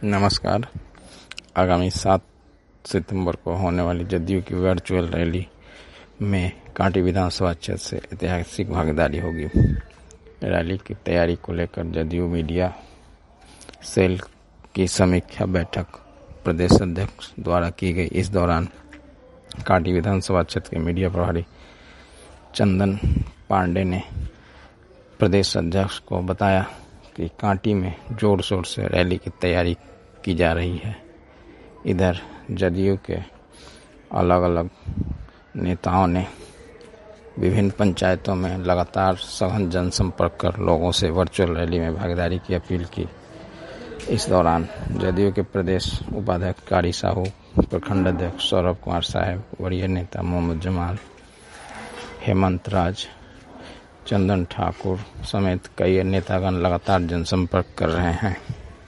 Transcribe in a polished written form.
नमस्कार। आगामी 7 सितंबर को होने वाली जदयू की वर्चुअल रैली में कांटी विधानसभा क्षेत्र से ऐतिहासिक भागीदारी होगी। रैली की तैयारी को लेकर जदयू मीडिया सेल की समीक्षा बैठक प्रदेश अध्यक्ष द्वारा की गई। इस दौरान कांटी विधानसभा क्षेत्र के मीडिया प्रभारी चंदन पांडे ने प्रदेश अध्यक्ष को बताया कि कांटी में जोर शोर से रैली की तैयारी की जा रही है। इधर जदयू के अलग अलग नेताओं ने विभिन्न पंचायतों में लगातार सघन जनसंपर्क कर लोगों से वर्चुअल रैली में भागीदारी की अपील की। इस दौरान जदयू के प्रदेश उपाध्यक्ष कारी साहू, प्रखंड अध्यक्ष सौरभ कुमार साहब, वरीय नेता मोहम्मद जमाल, हेमंत राज, चंदन ठाकुर समेत कई नेतागण लगातार जनसंपर्क कर रहे हैं।